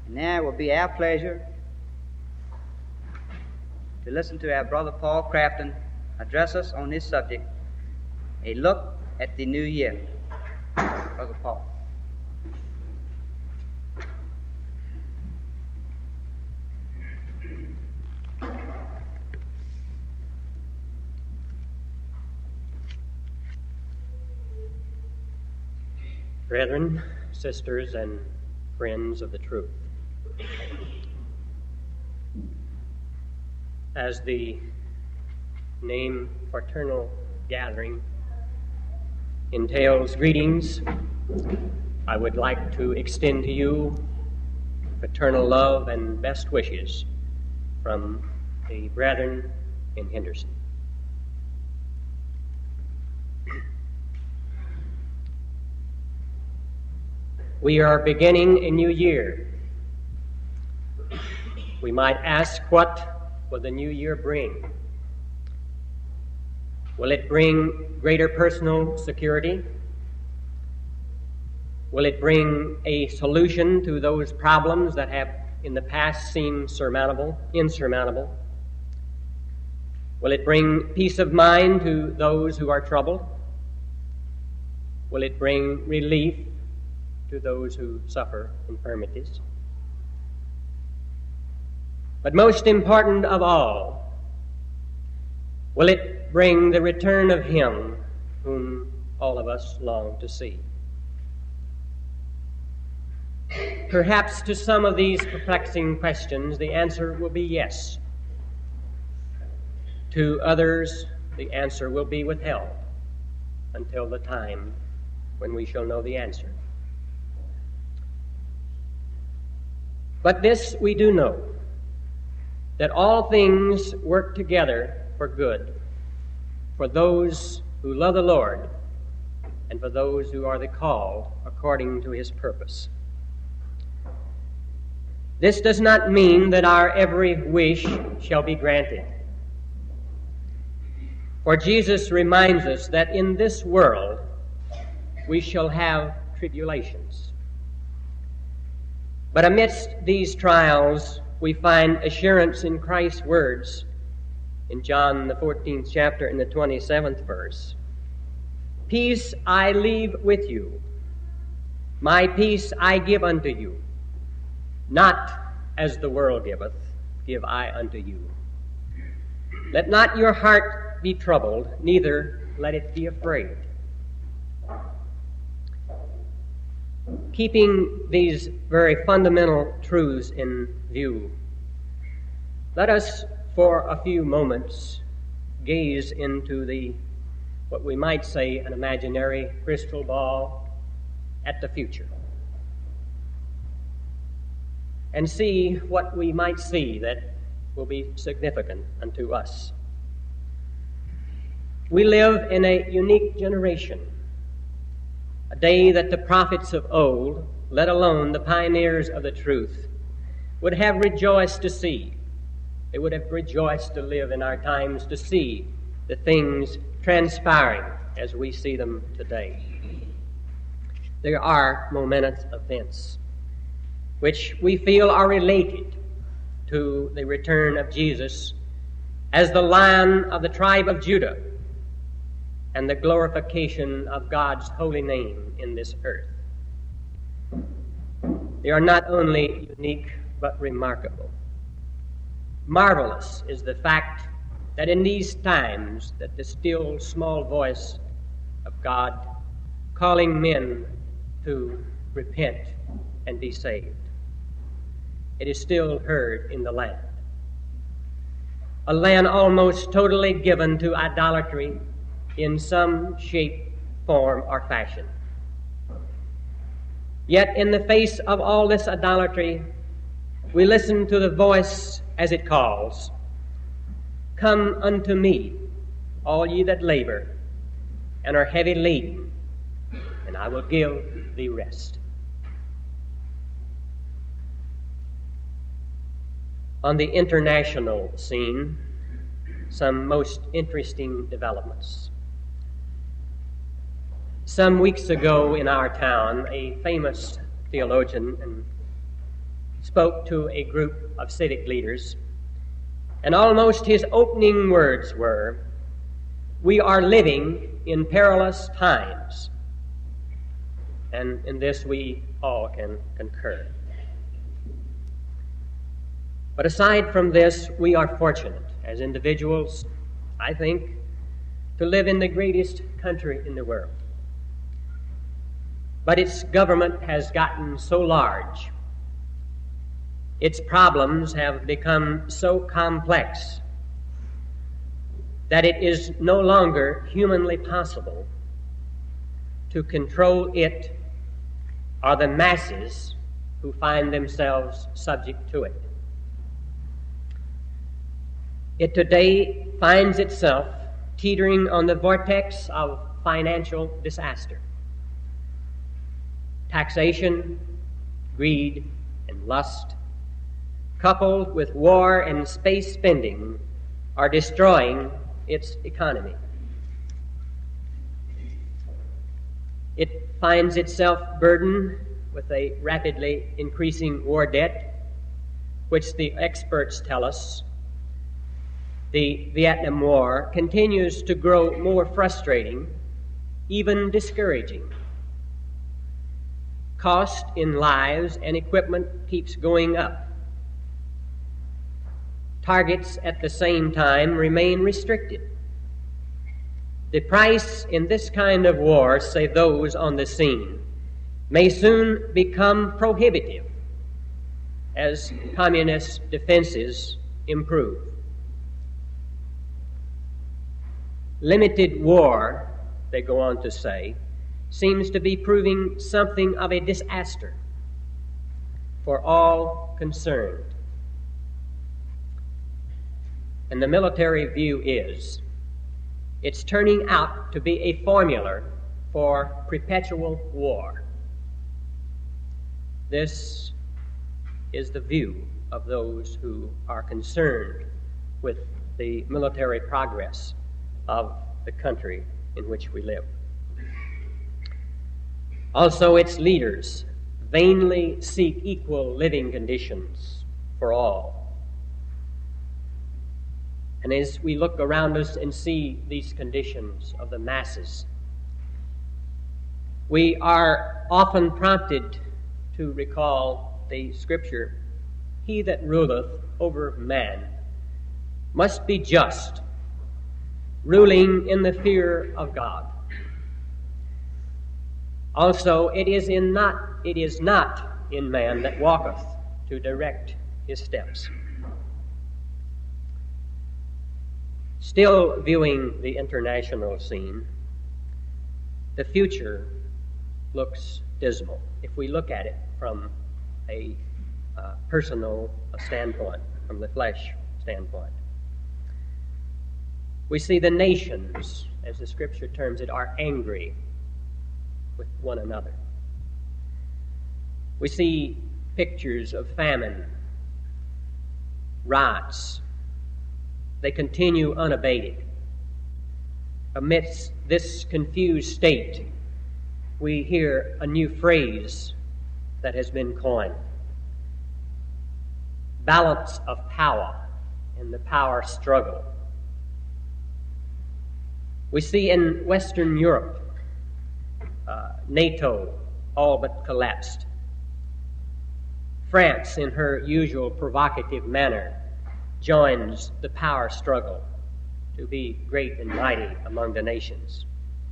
And now it will be our pleasure to listen to our brother Paul Crafton address us on this subject, a look at the new year. Brother Paul. Brethren, sisters, and friends of the truth, as the name fraternal gathering entails greetings, I would like to extend to you fraternal love and best wishes from the brethren in Henderson. We are beginning a new year. We might ask, what will the new year bring? Will it bring greater personal security? Will it bring a solution to those problems that have in the past seemed insurmountable? Will it bring peace of mind to those who are troubled? Will it bring relief to those who suffer infirmities? But most important of all, will it bring the return of Him whom all of us long to see? Perhaps to some of these perplexing questions, the answer will be yes. To others, the answer will be withheld until the time when we shall know the answer. But this we do know, that all things work together for good, for those who love the Lord, and for those who are the called according to His purpose. This does not mean that our every wish shall be granted. For Jesus reminds us that in this world we shall have tribulations. But amidst these trials, we find assurance in Christ's words in John the 14th chapter in the 27th verse. Peace I leave with you, my peace I give unto you. Not as the world giveth, give I unto you. Let not your heart be troubled, neither let it be afraid. Keeping these very fundamental truths in view, let us for a few moments gaze into what we might say an imaginary crystal ball at the future, and see what we might see that will be significant unto us. We live in a unique generation, a day that the prophets of old, let alone the pioneers of the truth, would have rejoiced to see. They would have rejoiced to live in our times to see the things transpiring as we see them today. There are momentous events which we feel are related to the return of Jesus as the Lion of the tribe of Judah and the glorification of God's holy name in this earth. They are not only unique, but remarkable. Marvelous is the fact that in these times that the still small voice of God calling men to repent and be saved, it is still heard in the land. A land almost totally given to idolatry in some shape, form, or fashion. Yet in the face of all this idolatry, we listen to the voice as it calls, "Come unto me, all ye that labor and are heavy laden, and I will give thee rest." On the international scene, some most interesting developments. Some weeks ago in our town, a famous theologian and spoke to a group of civic leaders, and almost his opening words were, "We are living in perilous times." And in this we all can concur. But aside from this, we are fortunate as individuals, I think, to live in the greatest country in the world. But its government has gotten so large, its problems have become so complex, that it is no longer humanly possible to control it or the masses who find themselves subject to it. It today finds itself teetering on the vortex of financial disaster. Taxation, greed, and lust, coupled with war and space spending, are destroying its economy. It finds itself burdened with a rapidly increasing war debt, which the experts tell us the Vietnam War continues to grow more frustrating, even discouraging. Cost in lives and equipment keeps going up. Targets at the same time remain restricted. The price in this kind of war, say those on the scene, may soon become prohibitive as communist defenses improve. Limited war, they go on to say, seems to be proving something of a disaster for all concerned. And the military view is it's turning out to be a formula for perpetual war. This is the view of those who are concerned with the military progress of the country in which we live. Also, its leaders vainly seek equal living conditions for all. And as we look around us and see these conditions of the masses, we are often prompted to recall the scripture, "He that ruleth over man must be just, ruling in the fear of God." Also, it is not in man that walketh to direct his steps. Still viewing the international scene, the future looks dismal if we look at it from a personal standpoint, from the flesh standpoint. We see the nations, as the scripture terms it, are angry with one another. We see pictures of famine, riots. They continue unabated. Amidst this confused state, we hear a new phrase that has been coined: balance of power in the power struggle. We see in Western Europe, NATO all but collapsed. France, in her usual provocative manner, joins the power struggle to be great and mighty among the nations.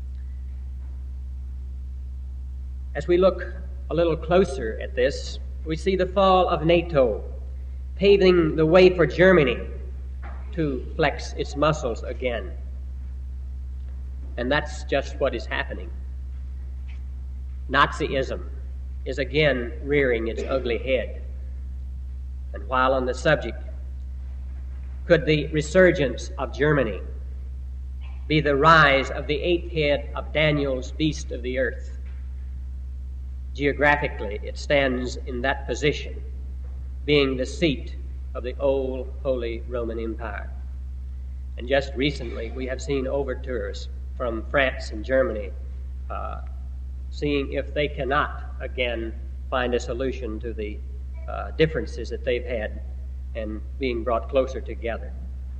As we look a little closer at this, we see the fall of NATO, paving the way for Germany to flex its muscles again. And that's just what is happening. Nazism is again rearing its ugly head. And while on the subject, could the resurgence of Germany be the rise of the eighth head of Daniel's beast of the earth? Geographically, it stands in that position, being the seat of the old Holy Roman Empire. And just recently, we have seen overtures from France and Germany, seeing if they cannot again find a solution to the differences that they've had and being brought closer together.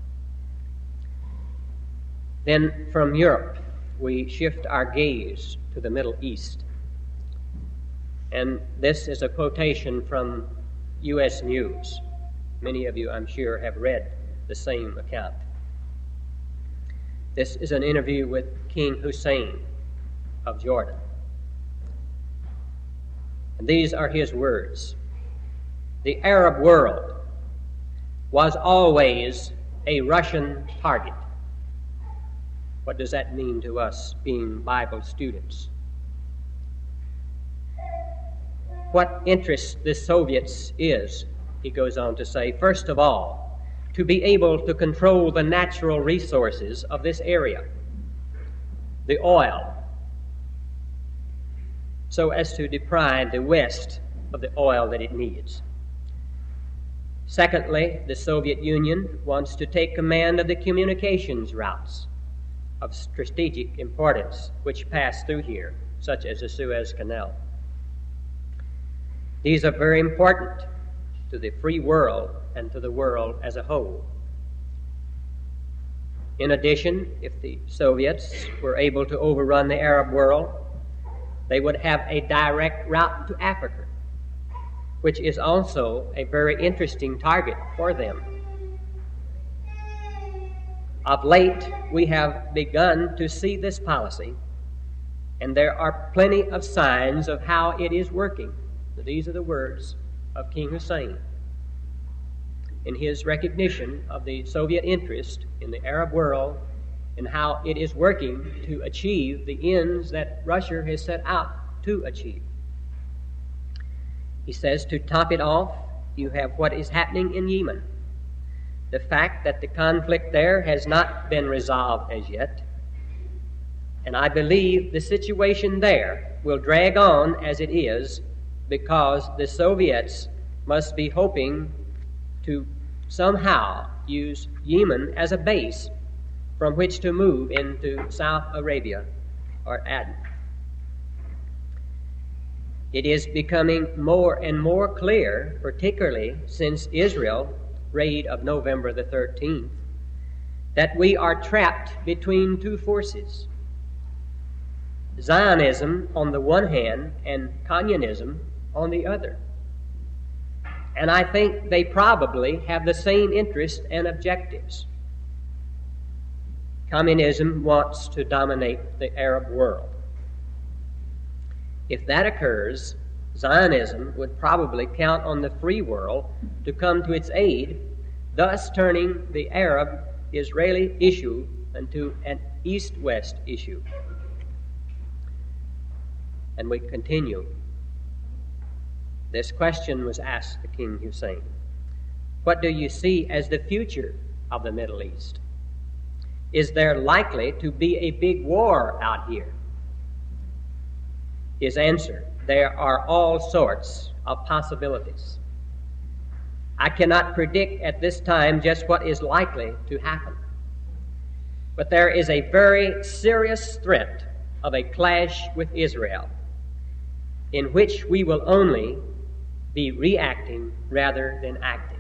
Then from Europe, we shift our gaze to the Middle East. And this is a quotation from U.S. News. Many of you, I'm sure, have read the same account. This is an interview with King Hussein of Jordan. And these are his words. The Arab world was always a Russian target. What does that mean to us being Bible students? What interests the Soviets is, he goes on to say, first of all, to be able to control the natural resources of this area, the oil, so as to deprive the West of the oil that it needs. Secondly, the Soviet Union wants to take command of the communications routes of strategic importance which pass through here, such as the Suez Canal. These are very important to the free world and to the world as a whole. In addition, if the Soviets were able to overrun the Arab world, they would have a direct route to Africa, which is also a very interesting target for them. Of late, we have begun to see this policy, and there are plenty of signs of how it is working. These are the words of King Hussein in his recognition of the Soviet interest in the Arab world and how it is working to achieve the ends that Russia has set out to achieve. He says, to top it off, you have what is happening in Yemen. The fact that the conflict there has not been resolved as yet, and I believe the situation there will drag on as it is because the Soviets must be hoping to somehow use Yemen as a base from which to move into South Arabia or Aden. It is becoming more and more clear, particularly since Israel raid of November the 13th, that we are trapped between two forces. Zionism on the one hand and communism on the other. And I think they probably have the same interests and objectives. Communism wants to dominate the Arab world. If that occurs, Zionism would probably count on the free world to come to its aid, thus turning the Arab-Israeli issue into an East-West issue. And we continue. This question was asked to King Hussein. What do you see as the future of the Middle East? Is there likely to be a big war out here? His answer, there are all sorts of possibilities. I cannot predict at this time just what is likely to happen. But there is a very serious threat of a clash with Israel, in which we will only be reacting rather than acting.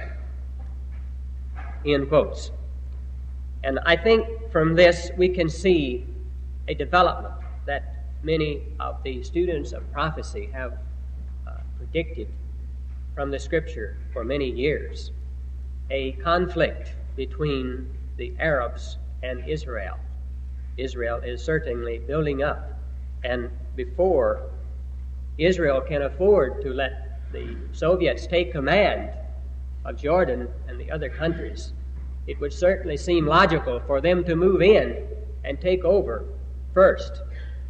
End quotes. And I think from this we can see a development that many of the students of prophecy have predicted from the Scripture for many years. A conflict between the Arabs and Israel. Israel is certainly building up, and before Israel can afford to let the Soviets take command of Jordan and the other countries, it would certainly seem logical for them to move in and take over first.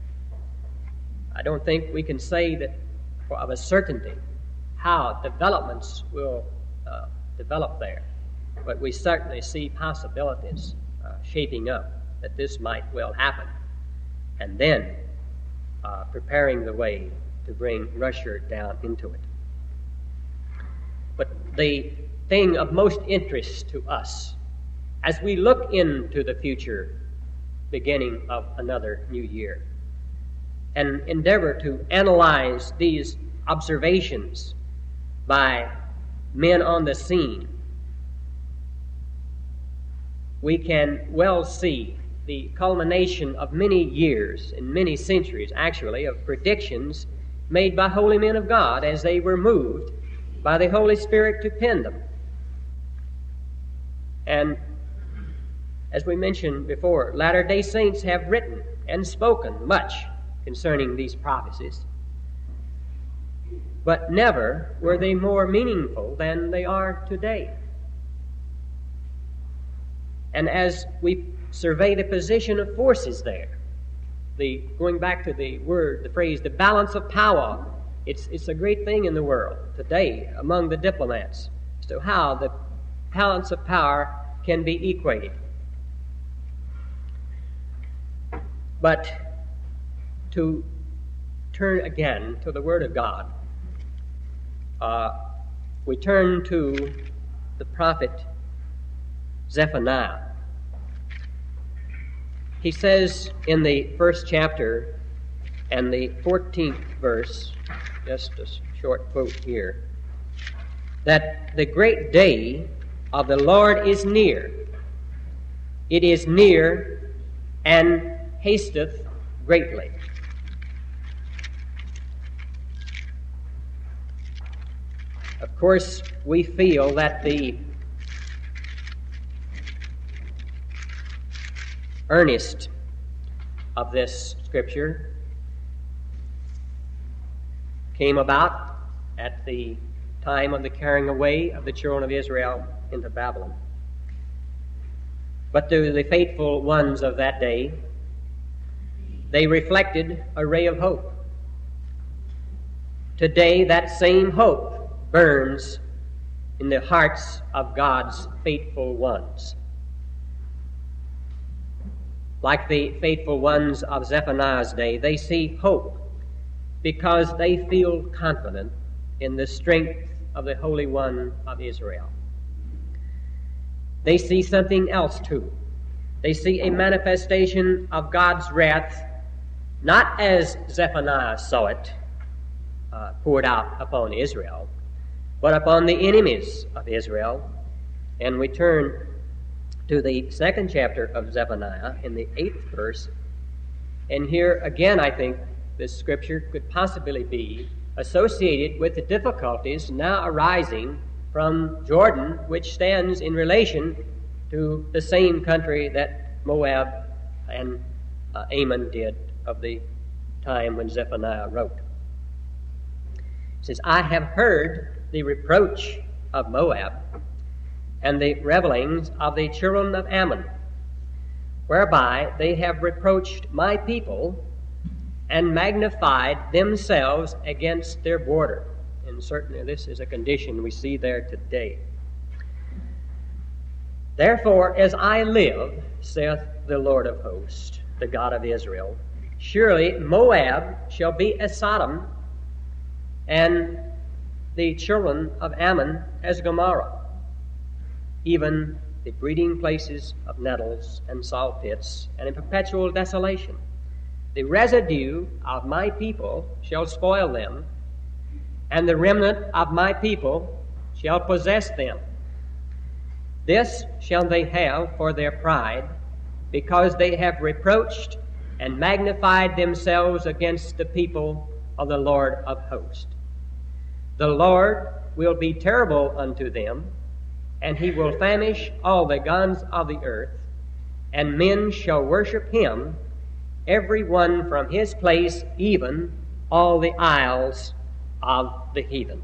I don't think we can say that of a certainty how developments will develop there, but we certainly see possibilities shaping up that this might well happen, and then preparing the way to bring Russia down into it. But the thing of most interest to us as we look into the future beginning of another new year and endeavor to analyze these observations by men on the scene, we can well see the culmination of many years and many centuries, actually, of predictions made by holy men of God as they were moved by the Holy Spirit to pen them. And as we mentioned before, Latter-day Saints have written and spoken much concerning these prophecies, but never were they more meaningful than they are today. And as we survey the position of forces there, going back to the phrase, the balance of power, it's a great thing in the world today among the diplomats as to how the balance of power can be equated. But to turn again to the Word of God, we turn to the prophet Zephaniah. He says in the first chapter and the 14th verse, just a short quote here, that the great day of the Lord is near. It is near and hasteth greatly. Of course, we feel that the earnest of this scripture came about at the time of the carrying away of the children of Israel into Babylon. But to the faithful ones of that day, they reflected a ray of hope. Today, that same hope burns in the hearts of God's faithful ones. Like the faithful ones of Zephaniah's day, they see hope because they feel confident in the strength of the Holy One of Israel. They see something else too. They see a manifestation of God's wrath, not as Zephaniah saw it poured out upon Israel, but upon the enemies of Israel. And we turn to the second chapter of Zephaniah in the 8th verse. And here again, I think this scripture could possibly be associated with the difficulties now arising from Jordan, which stands in relation to the same country that Moab and Ammon did of the time when Zephaniah wrote. It says, I have heard the reproach of Moab and the revilings of the children of Ammon, whereby they have reproached my people and magnified themselves against their border. And certainly this is a condition we see there today. Therefore, as I live, saith the Lord of hosts, the God of Israel, surely Moab shall be as Sodom, and the children of Ammon as Gomorrah, even the breeding places of nettles and salt pits, and in perpetual desolation. The residue of my people shall spoil them, and the remnant of my people shall possess them. This shall they have for their pride, because they have reproached and magnified themselves against the people of the Lord of hosts. The Lord will be terrible unto them, and he will famish all the gods of the earth, and men shall worship him, every one from his place, even all the isles of the heathen.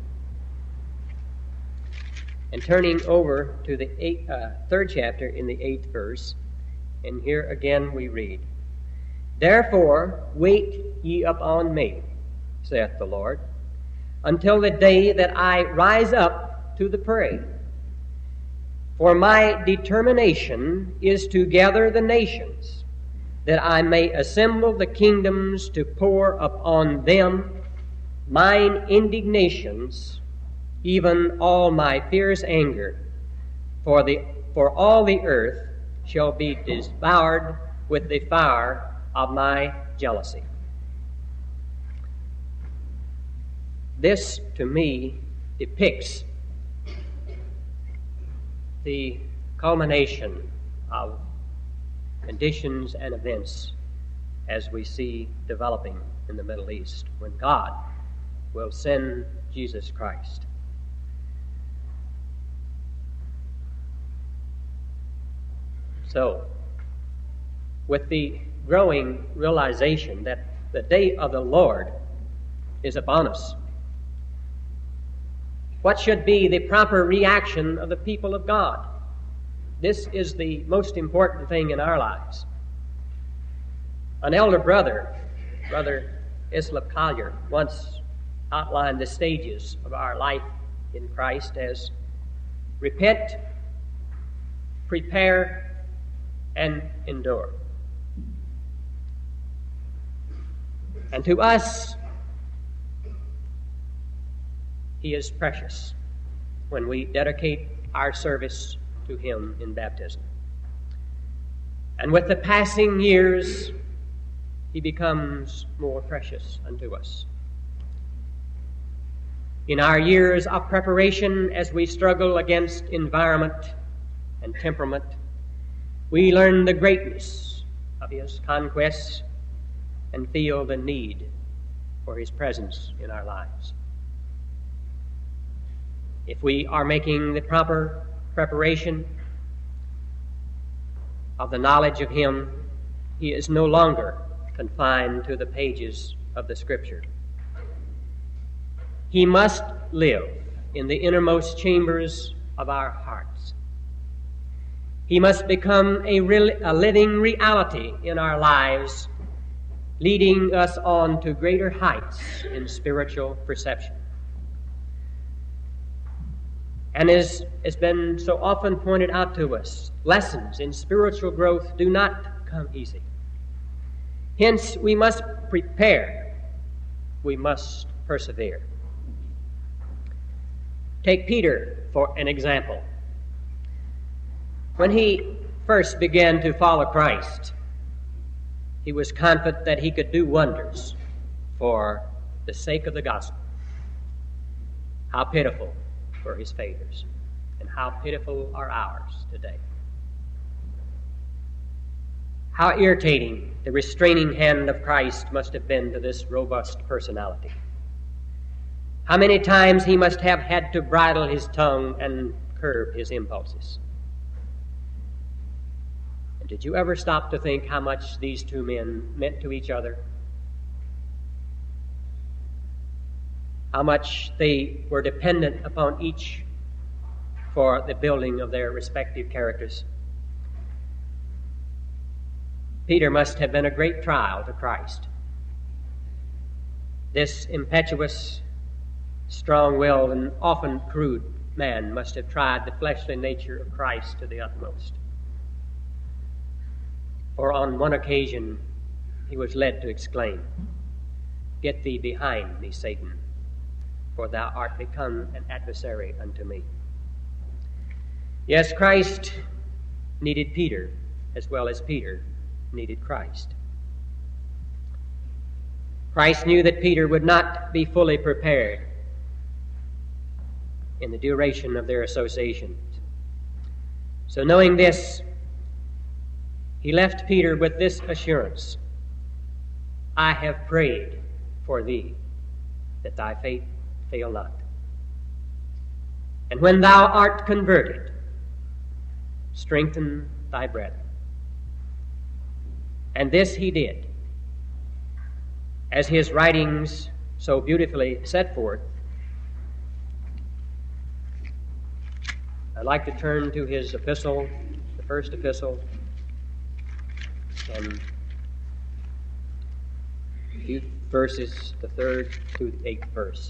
And turning over to the third chapter in the 8th verse, and here again we read, Therefore wait ye upon me, saith the Lord, until the day that I rise up to the prey. For my determination is to gather the nations, that I may assemble the kingdoms to pour upon them mine indignations, even all my fierce anger. For all the earth shall be devoured with the fire of my jealousy. This, to me, depicts the culmination of conditions and events as we see developing in the Middle East, when God will send Jesus Christ. So, with the growing realization that the day of the Lord is upon us, what should be the proper reaction of the people of God? This is the most important thing in our lives. An elder brother, Brother Islip Collier, once outlined the stages of our life in Christ as repent, prepare, and endure. And to us, he is precious when we dedicate our service to him in baptism. And with the passing years, he becomes more precious unto us. In our years of preparation, as we struggle against environment and temperament, we learn the greatness of his conquests and feel the need for his presence in our lives. If we are making the proper preparation of the knowledge of him, he is no longer confined to the pages of the Scripture. He must live in the innermost chambers of our hearts. He must become a living reality in our lives, leading us on to greater heights in spiritual perception. And as has been so often pointed out to us, lessons in spiritual growth do not come easy. Hence, we must prepare. We must persevere. Take Peter for an example. When he first began to follow Christ, he was confident that he could do wonders for the sake of the gospel. How pitiful were his failures, and how pitiful are ours today. How irritating the restraining hand of Christ must have been to this robust personality. How many times he must have had to bridle his tongue and curb his impulses. And did you ever stop to think how much these two men meant to each other? How much they were dependent upon each for the building of their respective characters? Peter must have been a great trial to Christ. This impetuous, strong-willed, and often crude man must have tried the fleshly nature of Christ to the utmost. For on one occasion, he was led to exclaim, "Get thee behind me, Satan, for thou art become an adversary unto me." Yes, Christ needed Peter as well as Peter needed Christ. Christ knew that Peter would not be fully prepared in the duration of their association. So knowing this, he left Peter with this assurance: "I have prayed for thee, that thy faith fail not. And when thou art converted, strengthen thy brethren." And this he did, as his writings so beautifully set forth. I'd like to turn to his epistle, the first epistle, and a few verses, the 3rd to the 8th verse.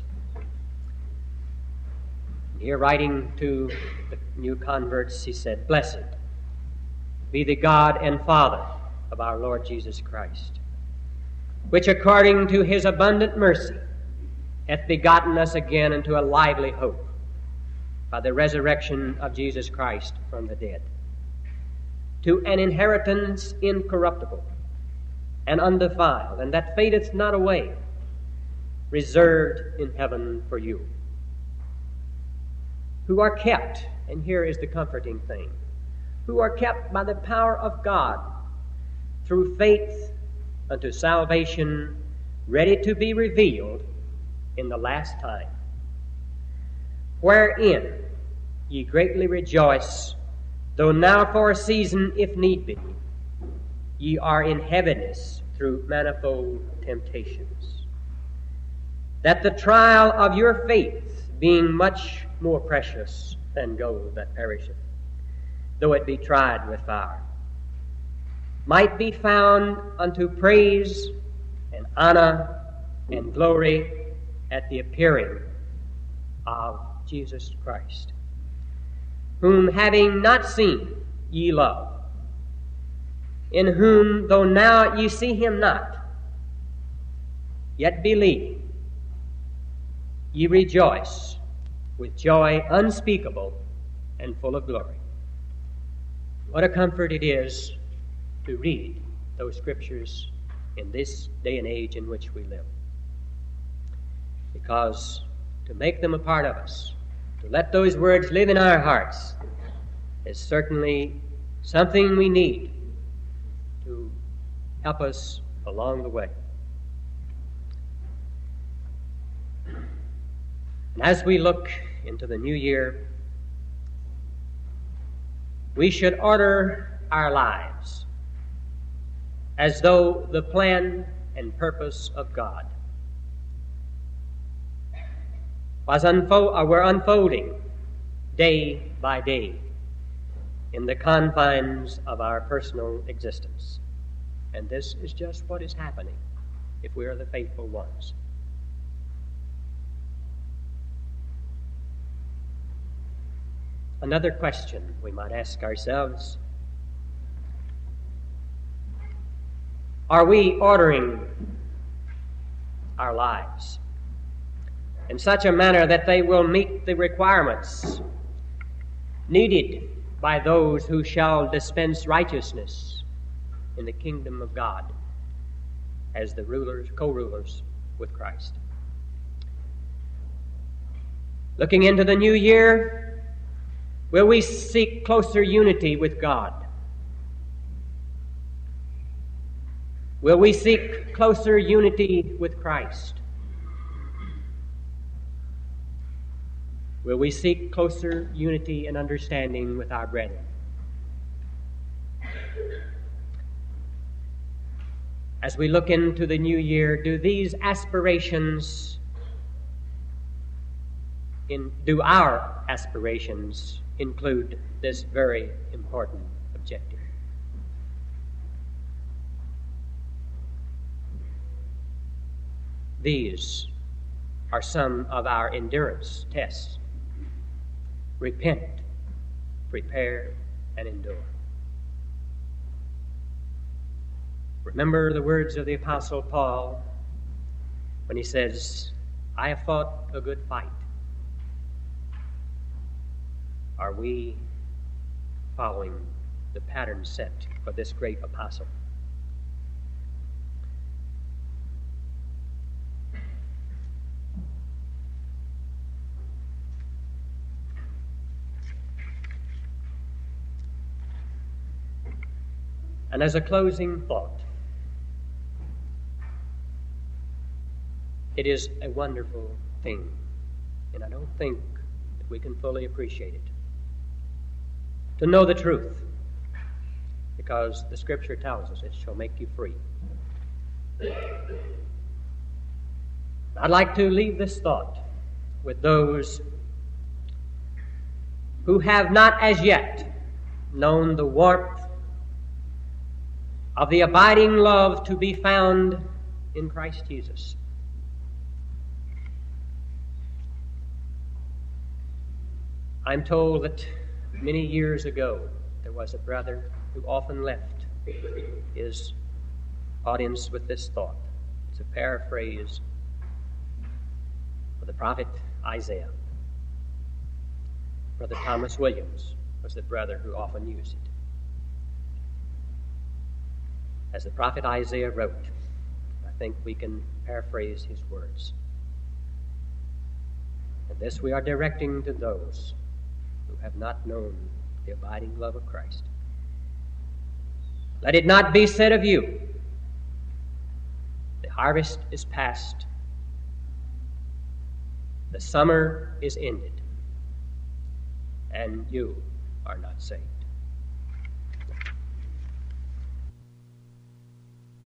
Here, writing to the new converts, he said, "Blessed be the God and Father of our Lord Jesus Christ, which according to his abundant mercy hath begotten us again into a lively hope by the resurrection of Jesus Christ from the dead, to an inheritance incorruptible and undefiled, and that fadeth not away, reserved in heaven for you, who are kept, and here is the comforting thing, who are kept by the power of God through faith unto salvation, ready to be revealed in the last time, wherein ye greatly rejoice, though now for a season, if need be, ye are in heaviness through manifold temptations, that the trial of your faith, being much more precious than gold that perisheth, though it be tried with fire, might be found unto praise and honor and glory at the appearing of Jesus Christ, whom having not seen ye love, in whom, though now ye see him not, yet believe, ye rejoice with joy unspeakable and full of glory. What a comfort it is to read those scriptures in this day and age in which we live. Because to make them a part of us, to let those words live in our hearts, is certainly something we need to help us along the way. And as we look into the new year, we should order our lives as though the plan and purpose of God were unfolding day by day in the confines of our personal existence. And this is just what is happening if we are the faithful ones. Another question we might ask ourselves: are we ordering our lives in such a manner that they will meet the requirements needed by those who shall dispense righteousness in the kingdom of God as the rulers, co-rulers with Christ? Looking into the new year, will we seek closer unity with God? Will we seek closer unity with Christ? Will we seek closer unity and understanding with our brethren? As we look into the new year, do these aspirations, do our aspirations include this very important objective? These are some of our endurance tests. Repent, prepare, and endure. Remember the words of the Apostle Paul when he says, I have fought a good fight. Are we following the pattern set for this great apostle? And as a closing thought, it is a wonderful thing, and I don't think that we can fully appreciate it, to know the truth, because the Scripture tells us it shall make you free. I'd like to leave this thought with those who have not as yet known the warmth of the abiding love to be found in Christ Jesus. I'm told that many years ago there was a brother who often left his audience with this thought. It's a paraphrase of the prophet Isaiah. Brother Thomas Williams was the brother who often used it. As the prophet Isaiah wrote, I think we can paraphrase his words. And this we are directing to those have not known the abiding love of Christ. Let it not be said of you, the harvest is past, the summer is ended, and you are not saved.